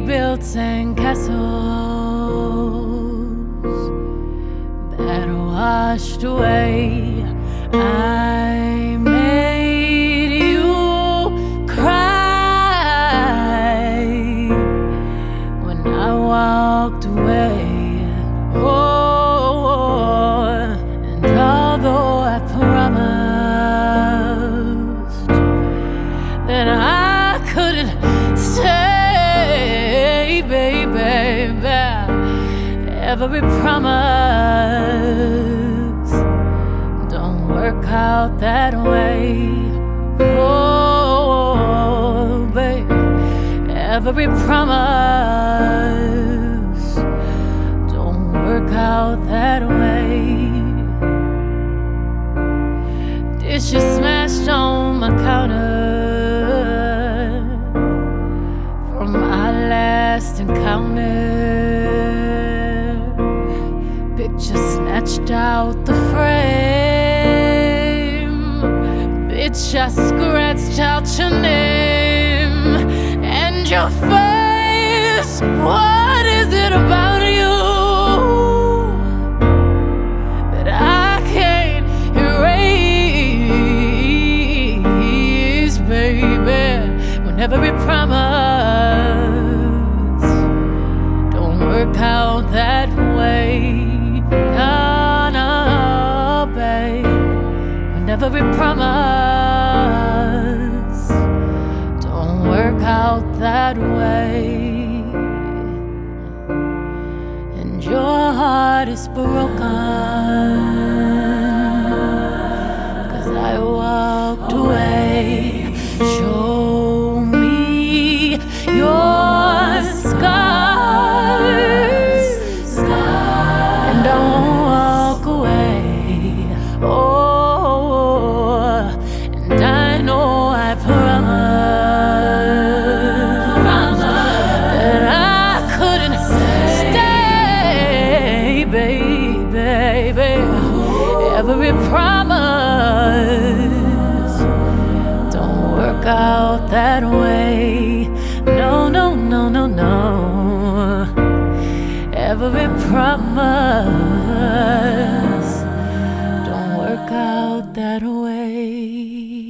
built sandcastles that washed away. I made you cry when I walked away. Oh, and although I promised that I couldn't stay, baby, every promise don't work out that way. Oh, baby, every promise don't work out that way. Dishes smashed on my counter from our last encounter. Picture snatched out the frame. Bitch, I scratched out your name and your face. What is it about you that I can't erase, baby? When every promise don't work out that way. No, no, babe. When every promise don't work out that way, and your heart is broken 'cause I walked away. Show me your scars, and don't walk away. Oh, and I know I promised that I couldn't stay, baby. Every promise don't work out that way. No, no, no, no, no. Every promise don't work out that way.